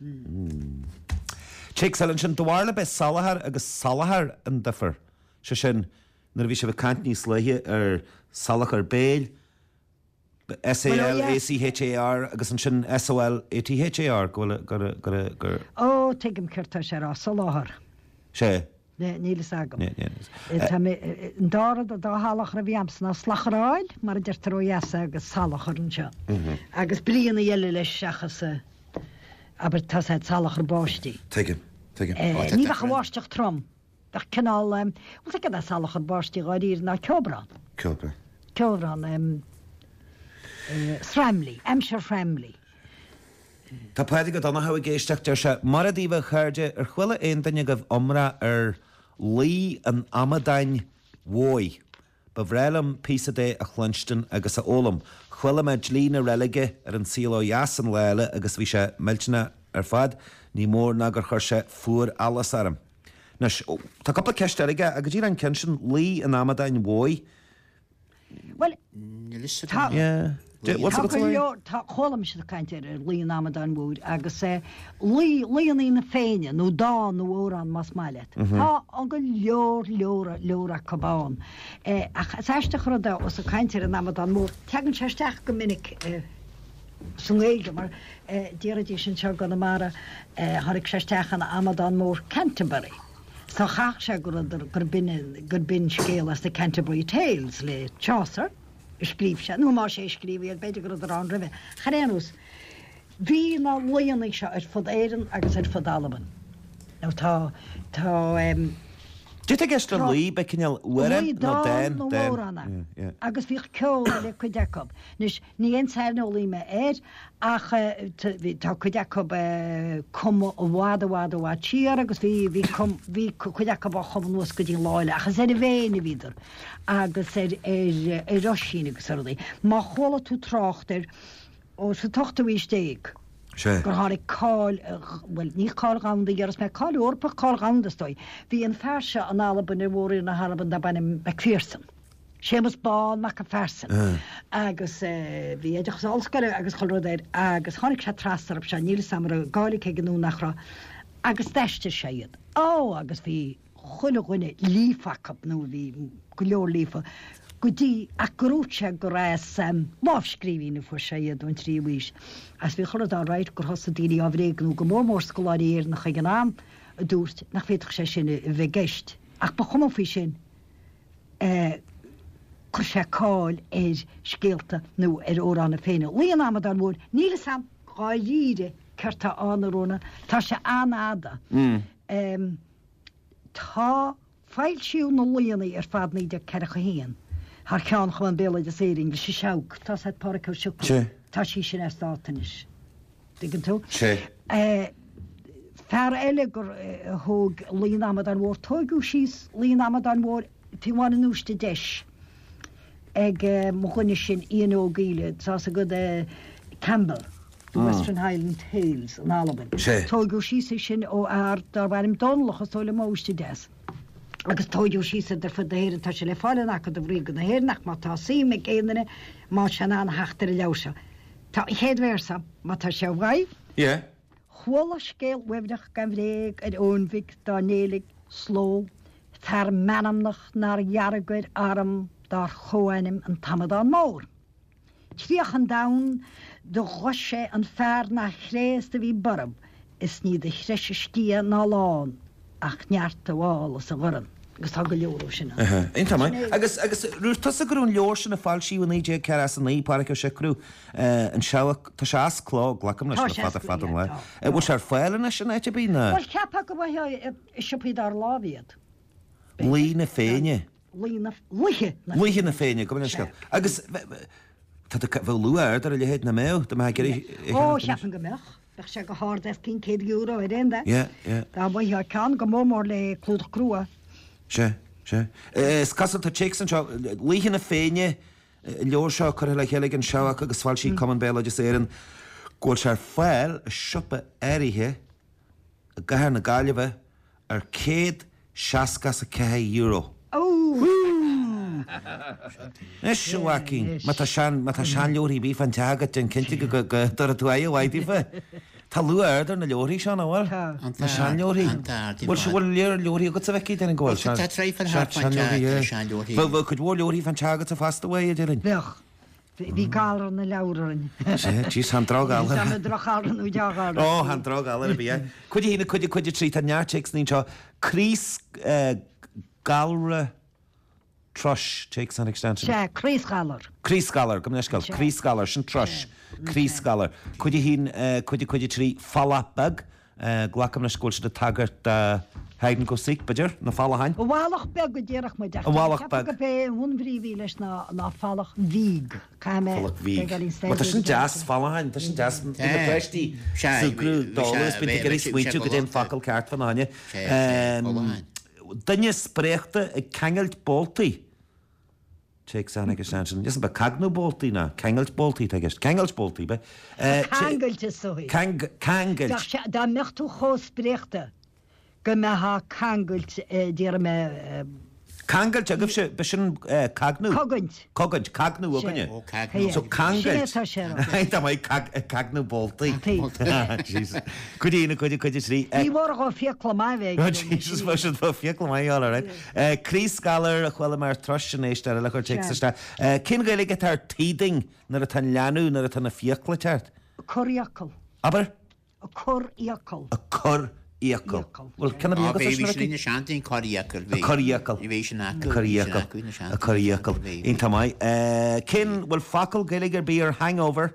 Chicks sin dohharla be salahar agus salahar an difer. Se sin nar bhí se bh cant níos léthe ar salach ar béil SALACHAR agus an sin SOLATHAR gur Ó tuigim chuirta sé rá soláthar. sé. Nílas agam. Dárad a dáhalach a bhíams ná slachráil mar a deirtaróheasa agus salachar an seo. Agus blianana dhéile leis seachas aber tá sé salachar báistí. Tuigim. Ní bhecha bháisteach trom. Bheach canál bhil go salachar báistí gáirír ná Ceobran. Ceobran Framley, Hampshire Framley. Tá páide go donna hafu géisteach deir se mar a díomh chuirde ar chuile aon daine go omra ar lí an amadain mhói ba bhrélam písadé a chlunstan agus a ólam chuile me lína reige ar an síló jasan leile agus bhí sé milltena ar fad ní mór na gur chuir sé fuair alas arm. Nes tá coppla ceiste aige a go dtí an cinsin lí an amadain mhói. Well, What's it called? Tá cholam se caiintear ar líon amadan bhúd agus líon ína féine nó dá nó órán mas maiile. Tá an go leor a cabáin. Ach éiste chudá os a caiintear an amadan mór tegann seisteach go minic san éige mar déiradí sin seo go na mara tháinig seisteach an amadan mór Canterbury. Tá chaach sé gur bin scéal as de Canterbury Tales le Chaucer. Skrif se, nu má sé skrifi beidir go an rive. Charénús, hí ná leannig se ar fod éan agus ar fod Alban. Nó tá Dúte geist an lí be cinneal uan nó den. Agus bhí ceol le chuidecob. Nus ní an sairnolí me ach tá chuidecob cum bhád tíar agus bhí chuidecob a chum nuas go dtí láile achas a bhéna víidir agus rosín agus ruí. Má chola tú tráchtar ó sa tochtta bhí stéig. Gur hánig cáil, well, ní cáil ganda dhearas me cáil orpa cáil ganda stoi. Bhí an ferse an Alban ar bhórí na Halaban da banim McPherson. Sémas bán mac a fersan. Agus bhí éideachs allscaile agus choilródair agus tháinig sé trastar se níl samar a gáilig ag ganú nachra agus deiste séiad. Agus bhí chuine lífacap nó bhí go leor lífa. Gudí a grúte go réis máfscríhína fu séiad don trí bhís. As bhí chulad á ráid gur hosa daoine á bhréganú go mór scoláíir nach chuig an am a dúirt nach féach sé sin bheith geist. Ach ba chumá fao sin chur sé cáil scéalta nó ar óránna féine. Líon amad an mór, níle sam gáíre certa anróna, tá sé anáda. Tá fáil siú na líanaí ar fadnaí de cecha hían. Har cean chuan béla de séring sé seach, tá sé páracha siú. Tá sí sin státanis. Digan tú? Fer eile gur thug líon amad an mór, tógú síos líon amad an mór tíhána núiste deis. Ag mochuine sin íon ógéile, tá a go Campbell, Western Highland Tales an Alban. Tógú síos sin ó dar bhaim donlach as tóla móiste des. Agus tóidú sísa der fud héir tá se le fáile acha do bhrí go na héirnach má tá sí me géanana má se ná heachtar a leisa. Tá héadhversa má tá se bhaid? Chhuala scéal webnach gan bhréig ar ónmhic dá nélig sló tar menamnach nar jaragweir arm dar choanim an tamadán mór. Tríach an daun do ghoise an fer na chréiste bhí barab is ní de chréise stia ná lán. Ach neart a bháil as a bharan, agus tá go leorú sinna. Inta mai. Agus rúirtas a gurún leor sin na fáilsíú in éidir ceras an í páracha sé crú an seach tá se as clá glacham leis na fad an le. Bhil se ar fáilena sin éite bína? Bhil ceappa go bhaith sipaí dar lábhiad. Lí na féine. Líthe na féine, go sca. Agus tá bhfuil luair ar a lehéad na méh, do mai gurí. Seapan go meach. sé go hard cin céad euro a rénda. Tá bhaith cean go mór le clúd crua. Se. Scasanta Jackson seo líhanna féine leor seo chu le chéala an seach agus fáil sí Common Bell agus éan ggóil se fáil a sipa airithe a gahar na gáileheh ar 160 euro. Nes seohacín, má tá sean leorí bí fan teagat an cinnte go dar a tú éhhaidí fe. Tá luair na leorí seán bhil? Tá sean leorí. Bhil se bhfuil léir leorí go a bheitcí den an gáil se. Bhil chud bhór leorí fan teagat a fasta bhaid a dhéann. Bhí galar na leabhrainn. Tís han trágáil. Tá drocharan ú deágar. Ó han trágáil a bhí. Chuide trí tá neartteach ní seo crís galra trush takes an extension. Se crísgalar. Crísgalar, go neiscail, crísgalar sin trush. Crísgalar. Chuide trí fallabag glacham na scóilte de tagart Hagen go sic beidir na fallhain. Bhálach beg go ddéireach mu deach. Bhálach beg. Go bé bhrí leis ná fallach víg. Fallach víg. Tá sin jazz fallhain, tá sin jazz na pleistí. Sugrú dólas bin gur smuitiú go dén facail ceart fan aine. Danne spréachta ag kengelt boltaí. Takes an extension. Yes, but Cagnú boltaí na. Kengelt boltaí tegeist. Kengelt boltaí be. Kengelt is so. Kengelt. Da mechtú chós spréachta. Go me ha kangelt dir me Kangelt agah se be sin cagnú. Cogant cagnú aganne. So kangelt. Tá mai cagnú boltaí. Cuidína chuide trí. Í mór go fiacla mai bheith. Jesus was it for fiacla mai all right. Crísgalar a chhuiile mar trosnééis le chu textsta. Cin gaile get ar tíding nar a tan leanú nar a tan na fiacla teart. Coriacal. Aber? A coriacal. A cor Iacol. Well, can I be a shanty coriacal? A coriacal. A coriacal. In Tamai. Kin will fackle gilliger be your hangover.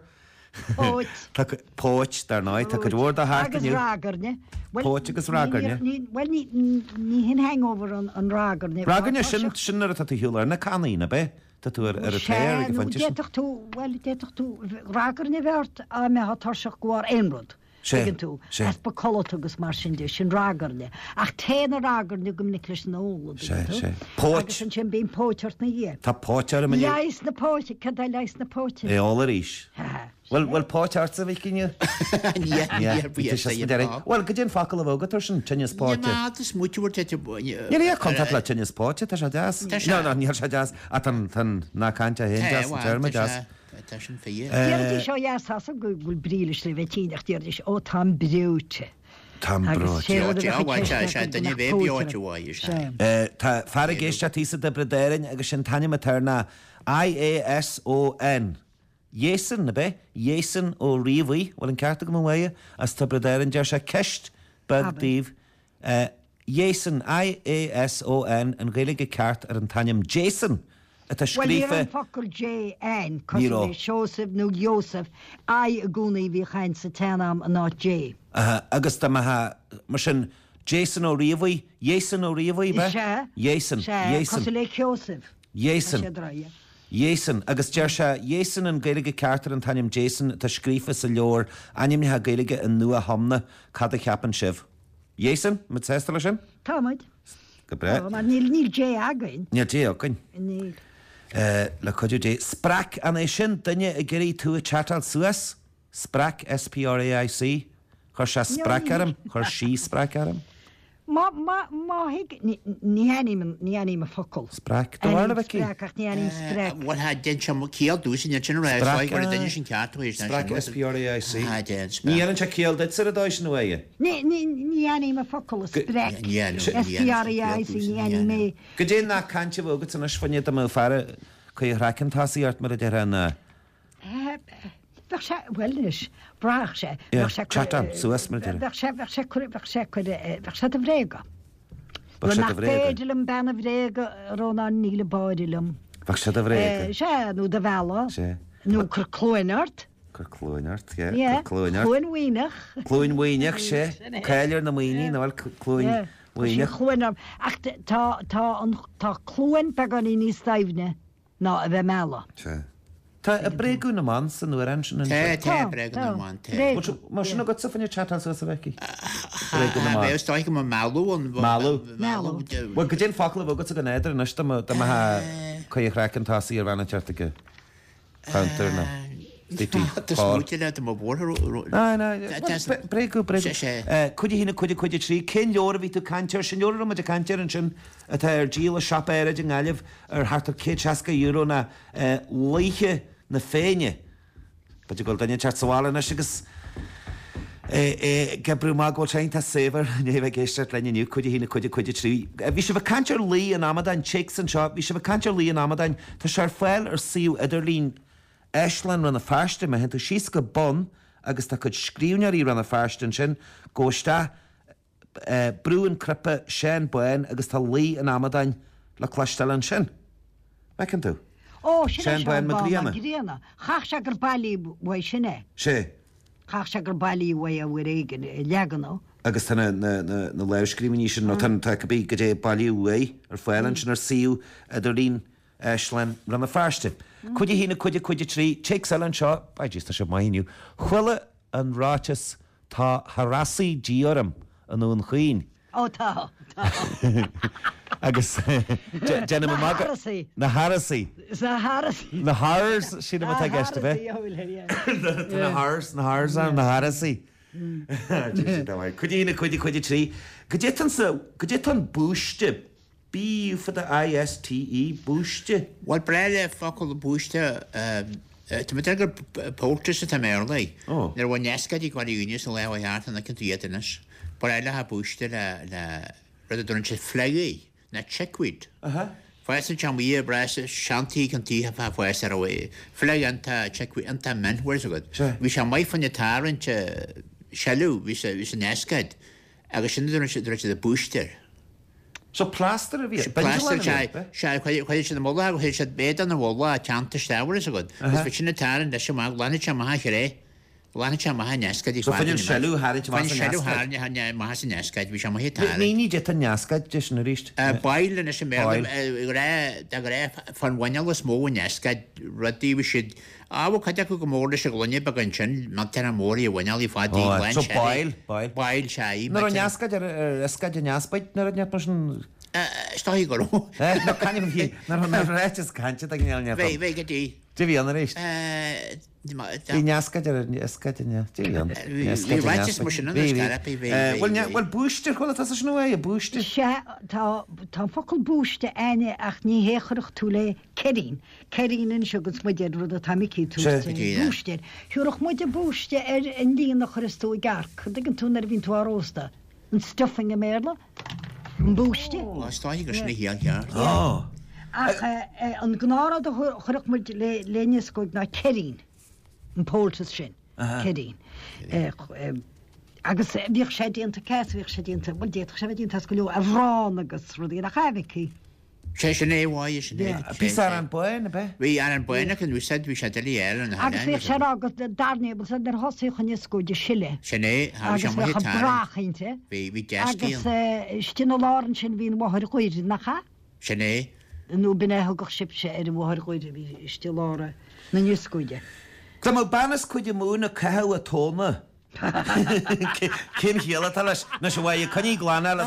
Poach, there night. I could word the heart. Poach is ragger. Well, ni hin hangover on ragger. Ragger shouldn't at the huller na canina be. Dat er a tear. Well, det tú ragger ni vert a me hat tarshach gwar einrod. Tú as ba colotugus mar sin de sin ragarne. Ach téna ragarne gom Nicholas Noel. Poach. Sin bín poachart na dhé. Tá poachar a mini. Leis na poach, cad I leis na poach. All a ríis. Well, poachart sa vikinju. Well, gydyn facal of ogat or sin tinnis poach. Ja, das much word it. Ja, contact la tinnis poach, ta sa jazz. No, ni sa jazz. Atan na canta hen jazz, terma jazz. Dí seo jaas gúil brílis le bheittíach dtíirdis ó tam breúte. Tam breúte. Tá farigéiste tísa de bredéirin agus sin taine materna IASON. Jésan na be, Jésan ó riomhaí, bhfuil an cearta go mhaia as tá bredéirin deir se ceist bagdíh. Jésan IASON an réige ceart ar an tainem Jason. Well, you're on Focal J.N. Because Joseph, no Joseph. I aguni vi chain satanam and not J. Augusta maha, Martin Jason O'Reilly, Jason O'Reilly, ba? Jason. Cosile Joseph. Jason. Agus Jersha, Jason and Gaelic Carter and Tanyam Jason, ta skrifa sa leor, anim ni ha Gaelic and nua hamna, kada capan shiv. Jason, mit sestala sin? Tamid. Gabra. Maar Neil J. again. Neil J. again. Neil. Le could you Sprack an é sin dunne a geirí tú a chatal suas? Sprack, S-P-R-A-I-C. Chor se sprack aram? Chor sí sprack aram? Ma hig ni anim a focal. Sprack, do warna beki? Sprack, ach ni anim sprack. What had den chum kiel dus in your general like or den sin cat is Sprack, S-P-R-A-I-C. Ni an cha kiel dit sir a doishin away. Ni anim a focal sprack. S-P-R-A-I-C ni anim me. Gydyn na cantio fwgwt yn ysfyniad am ywfara cwy rhacan tasi art mar ydyr yna? Wel nes, brach se. Chatham, suas mar ydyr. Fach se dy frega. Fach se dy frega. Bedilum ben y frega rona nil y bodilum. Fach se dy frega. Se, nhw dy fela. Nhw clwynart. Clwynart, ie. Clwyn wynach. Clwyn wynach, se. Caelior na wyni, na wal clwyn. Clwyn. Ach, ta clwyn bag o'n i'n staifne. Na, y fe mela. Ta y bregw na man sy'n nhw'r ansyn yn... Te, bregw na man, te. Mae sy'n o gotsa ffynnu chatal sy'n sy'n fecu? Bregw na man. Fe ys doig yma malw. Malw. Wel, gydyn ffocl o fwgwt o gynedr yn ysda ma ha cwy eich rhac yn tasi ar fan y chart ag counter na. Das moet je dat maar worden. Bregu. Could you tree? Ken your vitu cancer, senor ma de cancer and sin at her gila shop erage and aliv or hart of kitchaska euro na leiche na fenye. But you go down your chat sawala na shigas Gebru mago chain ta saver neve gestat len you could you tree. We should have cancer Lee and Amadan chicks and shop. We should have cancer Lee and Amadan to share fell or see you Ederleen Eislan ran a fearste me hen tú síos go bon agus tá chud scríbnearí ran a fearstan sin ggóiste brúin crypa sin buin agus tá lí an amadain le chluistal an sin. Mecin tú? Ó, Sin buin Gríana. Chach se gur bailí bhha sinné. sé. Chach se gur bailí bhha a bhfuir éigen legan. Agus tána na leiscríbní sin nó tan take bí go dé bailíú ar foiilen sin ar siú idir lín Eislan ran a fearste. Cuide hína cuide trí te an seo baidís tá se mainiu. Chuile an ráitis tá harasaí díorm an ón chuoin. Ó tá. Agus déna na Harasaí. Na Harasaí. Na Hars sin am tá geiste bheith. Na Hars na Harasaí. Cuide hína cuide trí. Go dé tan búiste bí for the ISTE búiste? Wel breile focail the búiste tá gur pótas a tamérlaí. Nar bhain nescad í gháil únius a lehaart an cin tuiadinas. Breile ha búiste le rud a dúin sé phleagaí na checkweed. Fáis an teamí breis seantaí an tí ha fáis ar bhé. Phleag anta checkweed anta men, where's a good? Bhí sé mai fan tarint seú bhí sé nescad agus sin dúin sé a búiste. So plaster a bhí? Plaster chuir sin móla go héir sé béad an bhla teanta stáhar is a god. Is fi sinna taran de sem lána te maithe ré. Lána te maithe nescaid So fannin seú háid seú maithe sin nescaid bhí sem maithe taran. Ní de an nescaid de sin a ríist? Bailin is sem ré fan bhaine le smó nescaid rudí bhí siad ábh chuide go mór se glunne bagan sin má te mórí a bhaineí fádaí So bail se. Nar an nescaid ar escaid a nespaid nar an net sin... Stáí go. Na canim hí nar an réitis cante a gnéalne. Bhé go dtí. Dí bhí an a ríist? Bhí nescaid ar escaidine. Bhfuil búiste chuil tá sin é a búiste? Tá focail búiste aine ach ní hécharach tú le ceín. Ceín se go muidir rud a tamicií tú búiste. Thúach muide búiste ar an líon nach choristú gar, chu an tún ar bhín tú arósta. An stuffing a méla? An búiste? Stáí go sinna híal Ach an gnára a chorach muid lénius goid na ceín. An póltas sin, ceín. Agus bhíoh sé dínta ceithhíh sé dínta, bhil déach sé dínta go leú a bhrán agus rudí a chaimhí. sé sin éháid sin Pí an buin a bheith? Bhí an buine an bhí sé bhí sé delí an agus bhíh sé agus darnébal sa ar hosaí chun scóide siile. Sinné agus brachainte bhí agus stinna láran sin bhíon mthir chuidir nachcha? Sinné nó binethe go sibse ar an mthir chuidir bhí istí lára na nuscóide. Tá má banas chuide múna cetheh a tóna. Cin chéala tal leis na se bhhaid chuní glána le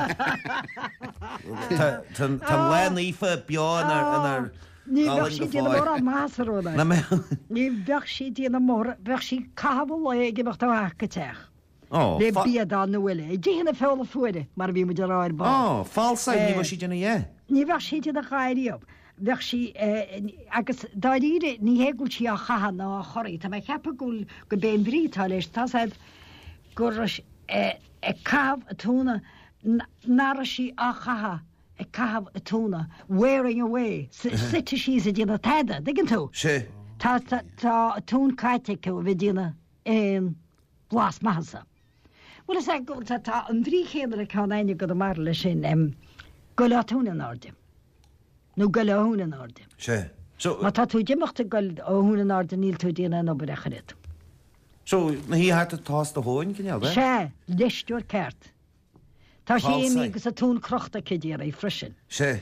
Tá le ífa beán ar Ní bheith si díana mór a másarúna. Ní bheith si díana mór bheith si cabhal le gibach tá go teach. Le bíadá nuile. Díanana féla fuide mar bhí muidir ráir ba. Fáilsa ní si dena é. Ní bheith si díana chairíomh. Bheith si agus dáíre ní hégúil si a chahan ná choirí, Tá cheappa gúil go béon brítá leis tá gur cabh a túna nára si a chaha cabh a túna wearing away site sí a díana taide, diggin tú? sé. Tá tún caiite go bhí díana blas maithe. Bhfuil is go tá an bhrí chéanar a cáine go mar lei sin go le túna náde. nó go leúna náde. sé. Má tá tú dimeachta go óhúna náde níl tú díana nó brecharit. So na hí hat a tásta háin cinneal bheith? sé leisúir ceart. Tá sé mígus a tún crochta cedíar é frisin. sé.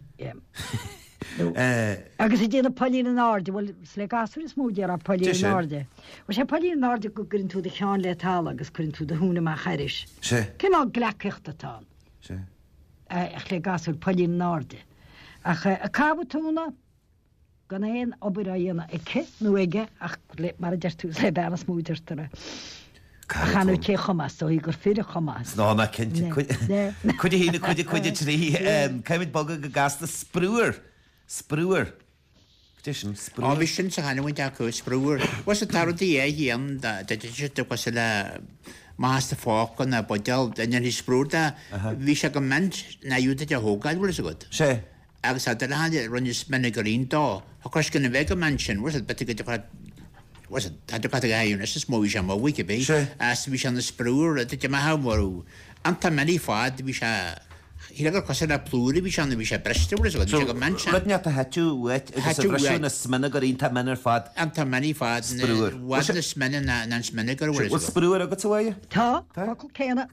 Agus i déanana polína náde bhfuil le gasú is múidear a polína náde. Bhil sé polína náde go gurinn tú de cheán letála agus curinn tú de húna má chairis. sé. Cinná gleachchtatá. sé. Ach le gasú polína náde. Ach a cabbatúna gan éon obair a dhéana ice nó ige ach mar a deirtú sé benas múidirtara. Chanú té chomas ó í gur fiidir chomas. Ná na cinnte chuide hína chuide trí caiimid bog go gasta sprúr. Sprúr. Bhí sin sa hanhaint acu sprúr. Was a tarí é dhéan go se le máasta fácan na bodal daine hí sprúrta, bhí se go ment na dúta a hógáil bhfuil a go. sé. agus a hade runnis menagorín dá. Hás gona bheith mansin, was it better was it had got a guy in a small jam a week be as we on the spruer at the mahamoru anta many fad we sha he never cost a pluri we on the we brester was a mansion let not hatu wet a smenagar inta manner fad anta many fad was the smenan nan smenagar was spruer a got away ta cena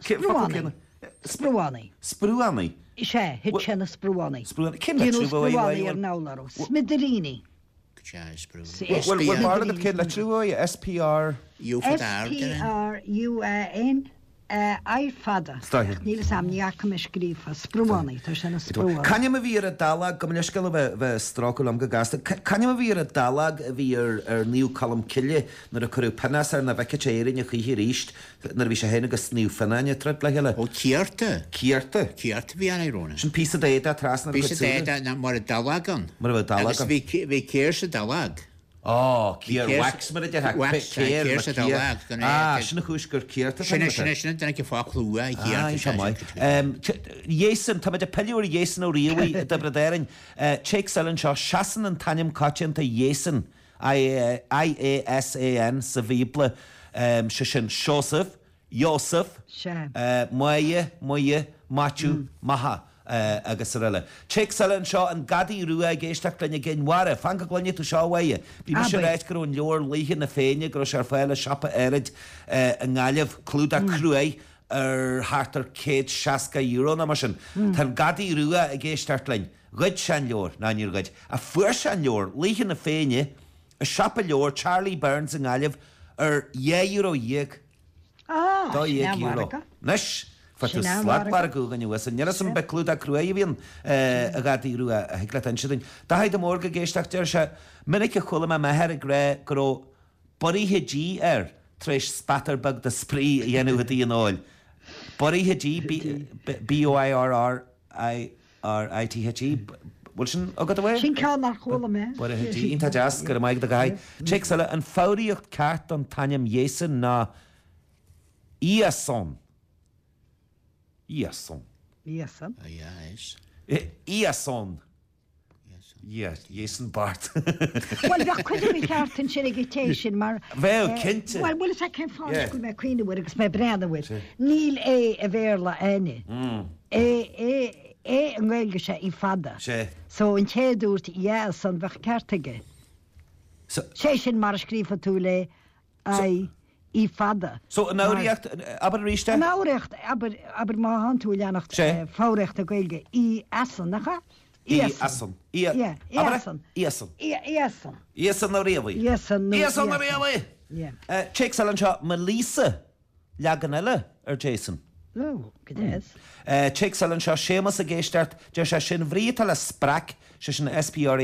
spruani Ishe hitchena spruani naularo Smiderini Well, part of the kid, let's do SPR. SPRUN. Air fada. Níl sam níach me scrífa sprúánaí tá sinna sprúánaí. Can you vír a dalag go mne scail bheith strácail am go gasta. Can you vír a dalag a bhí níú colm ciile nar a curú penas ar na bheice éirin a chuí ríist nar bhí sé héna agus níú fannaine trep le heile. Ó Ciarta. Ciarta bhí an éróna. Sin písa déada tras na písa déada mar a dalagan. Mar a dalagan. Agus bhí céir sa dalag. Ciar wax mar a de hac céir sa dalag. Sinna chúis gur ciarta. Sinna dena ce fá chlúa i ciarta. Jésan, tá de peliúir Jésan ó riaí de bradéirin. Cheik Selen seo seasan an tanim cáin ta Jésan IASAN sa bhíble se sin Joseph, Moye, Matthew, Maha. Agus riile. Cheik Selen seo an gadí ruúa a géisteach lenne ggéinhhare, fan go glunne tú seohaie. Bhí me se réit gur ón leor líchan na féine gur se féile siapa éid an gáileh clúda crué ar hátar €160 na mar sin. Tá gadí ruúa a géisteach lein. Gud sean leor, náíor gaid. A fuair sean leor, líchan na féine, a siapa leor Charlie Burns an gáileh ar €1 €2. Nis? Slad mar go gan was an sem beklú a crué vín a gadíú a hegla an siin. Da haid am mórga géisteachtar se minnig a chola me meher a gré go boríhedí trééis spatterbug de sprí dhéanú a dí an áil. Boríhedí BOIRRITHG bhil sin agad a bhfuil? Sin cá mar chola me. Boríhedí ínta jazz gur maid a gaid. Check sele an fáíocht ceart an tanim Jésan ná Iason. Iason. Iason. Jason Bart. Well, bheith chuidir mé ceartan sin ag téisisin mar... Bheith cinnte. Well, bhfuil is a cén fáil go mé cuioine bhfuil agus mé breanna bhfuil. Níl a bhéirla aine. An ghilge sé i fada. So an chéadúirt Iason bheith ceartaige. Sé sin mar scrífa tú le I fada. So an áíocht aber ríiste? An áirecht aber má hanú leannacht fárecht a gailge I asan nacha? Iason. Iason na réhí. Iason na réhí. Cheik Selen seo Melissa legan eile ar Jason. Gedéis. Cheik Selen seo sémas a géisteart de se sin bhrítal a sprac se sin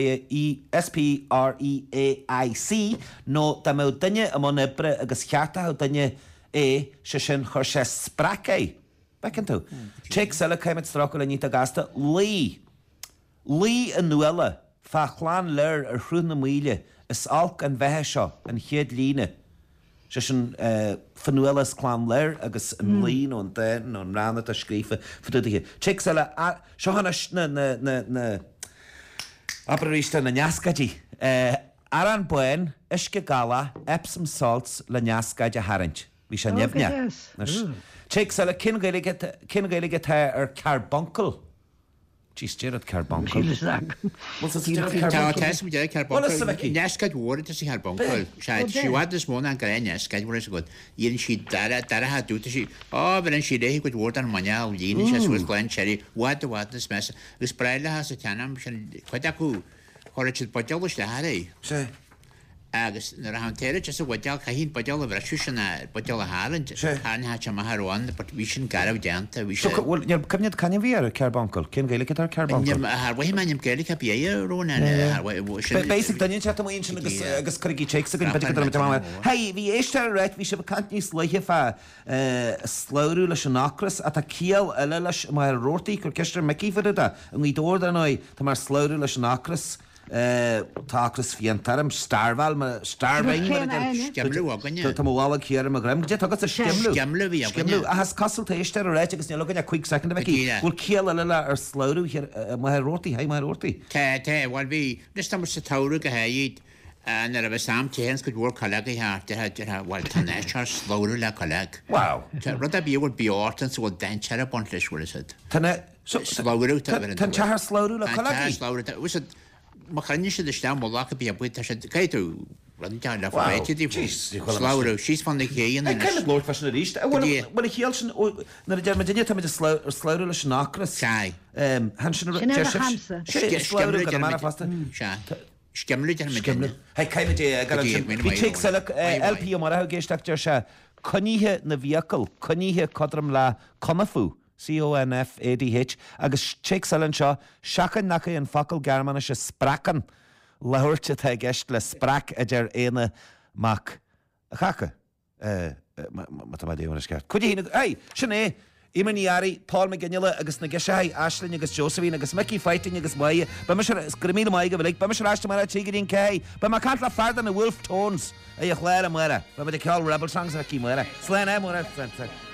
SPREAIC nó da mé duine am an ibre agus cheartta duine se sin chur sé sprac é. Becin tú. Cheik Sele caiimid stracha le ní a gasta Lí an nuile fa chláán leir ar chrún na míle is alc an bheitthe seo an chéad líne. Se sin fannuelas chlán leir agus an lín ón dain ón ranna a scrífa fuúthe. Cheik Sele seohanna na abaríiste na neascadí. Ar an buin isce gala Epsom salts le neascaid a haint. Bhí sé nebne. Cheik Sele cin gaige ar carbuncle. Jeez, Gerard Carbuncle. Nescad wór is Carbuncle. Siwad is móna an gael nescad wór is god. Ian si dara ha dúta si. Beren si réhi gwyd wór an mania o lín is as Glen Cherry. Wad is mes. Gus braile has a tanam chwyd acw. Chorach is bodol is le harri. Agus na ra hantéire just a wadal caihín bodol a bhreisiúisina bodol a háland. Hána ha chama harwan, but we sin garab deanta. Well, cymniad can bhí ar Carbuncle? Cyn gaelig ar Carbuncle? Harwahi man ym gaelig a bia rona. Basic, dan yw'n chat am un sin agus cyrigi checks ag yn beth gyda'r mynd. Hei, fi eisiau ar reit, fi eisiau cant ni slwyhau fa slawrw leis yn acras a ta ciel yla leis mae'r rorti cwr cestr meci fyr yda. Yng Nghyddord yn o'i, ta mae'r slawrw leis yn acras táchas fiantarm starval starvein Tá bhála chéar a gram de agad a skimlú a has casúlta éiste a réite agus negan a quick second bheith bhfuil céal le ar slóú mai rótaí ha mai rótaí. Tá bhil bhí nes tam sa tára go héiad nar a bheith sam téans go bhór colega bhil tanéar slóú le coleg. Wow. Rud a bíhfuil beortan sa bhil daintear a bont leisúil is. Slóú Tá tehar slóú le coleg. Má chaine sé de stem lá a bí a buit caiú rudtear le féití slá síos fan chéan Lord fe a ríist bhfuil i chéal sin na a dearma duine tá slóú leis nachras han sin mar fasta Skemlu He caiimime LP mar a géisteachtar se coníthe na bhíacail coníthe codram le comafú CONFADH agus Chicsalan seo seachan nacha an facail Germana se spracan lehuirte tá gceist le sprac a dear éana mac a chacha má déana ceart. Cuide hína sin é Imaníari Paul McGinnill agus na Geshaí Ashlyn agus Josephine agus Mickey Fighting agus Maya ba me grimí Maya go blik ba me ráiste mar tígadín cé ba má cant le fardan na Wolf Tones a chléir a muire ba me de ceall Rebel Songs a cí muire. Slán é muire